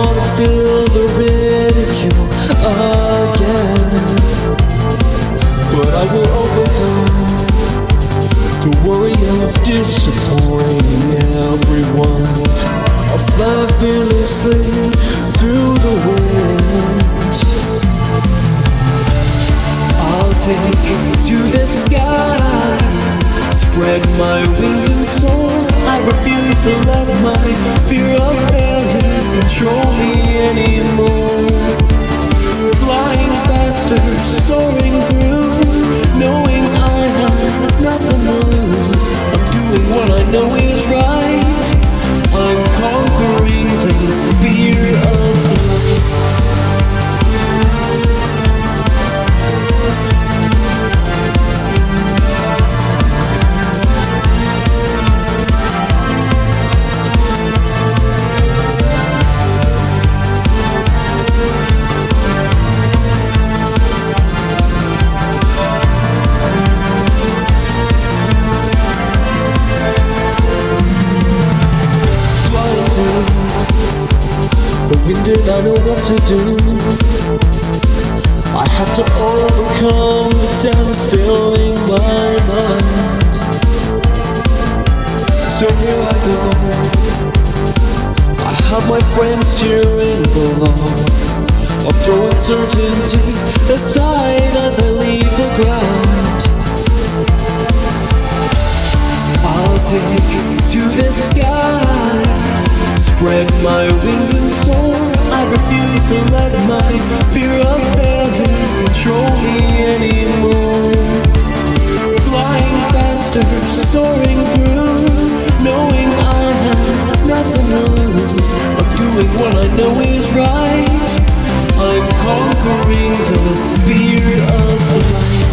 wanna feel the ridicule again, but I will overcome the worry of disappointing everyone. I'll fly fearlessly through the wind. I'll take to the sky, spread my wings and soar. I refuse to let my fear of failure control me anymore. Flying faster, soaring through, knowing I have nothing to lose. I'm doing what I know is right. I'm conquering the fear of flight. The wind and I know what to do. I have to overcome the doubt that's filling my mind. So here I go. I have my friends cheering below. I'll throw uncertainty aside as I leave the ground. I'll take to the sky, spread my wings and soar. I refuse to let my fear of failure control me anymore. Flying faster, soaring through, knowing I have nothing to lose. I'm doing what I know is right. I'm conquering the fear of flight.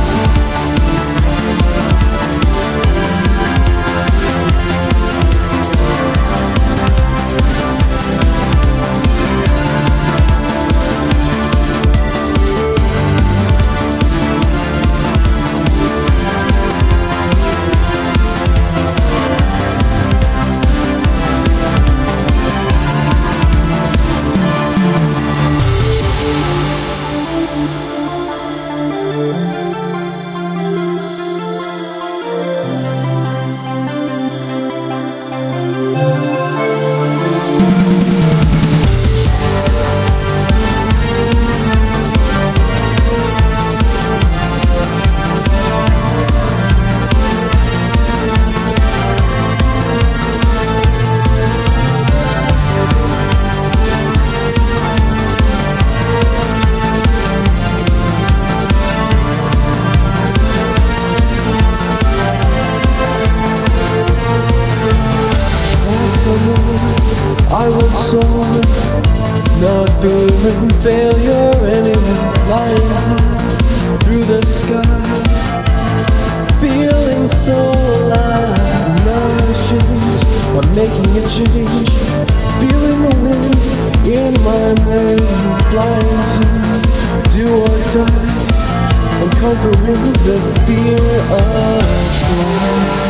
I will soar, not fearing failure anymore. Flying high through the sky, feeling so alive. Not ashamed, I'm making a change. Feeling the wind in my mane. Flying high, do or die. I'm conquering the fear of flight.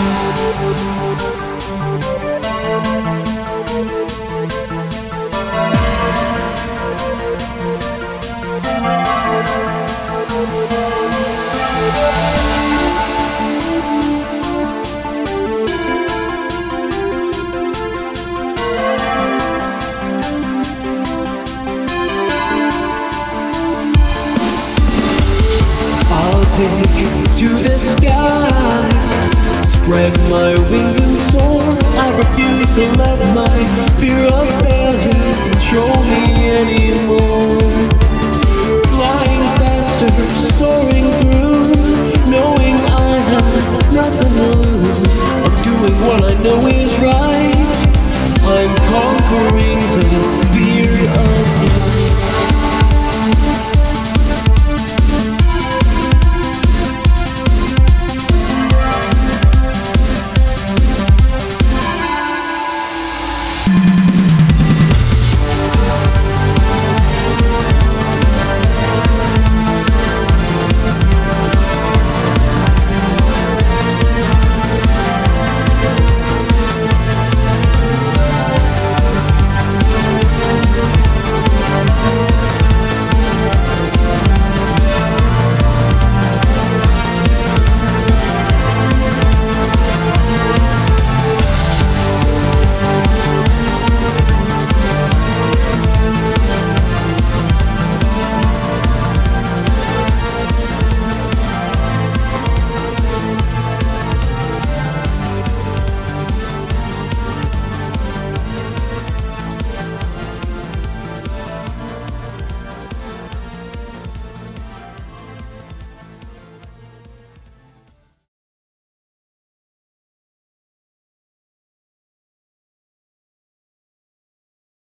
Take to the sky, spread my wings and soar. I refuse to let my fear of failure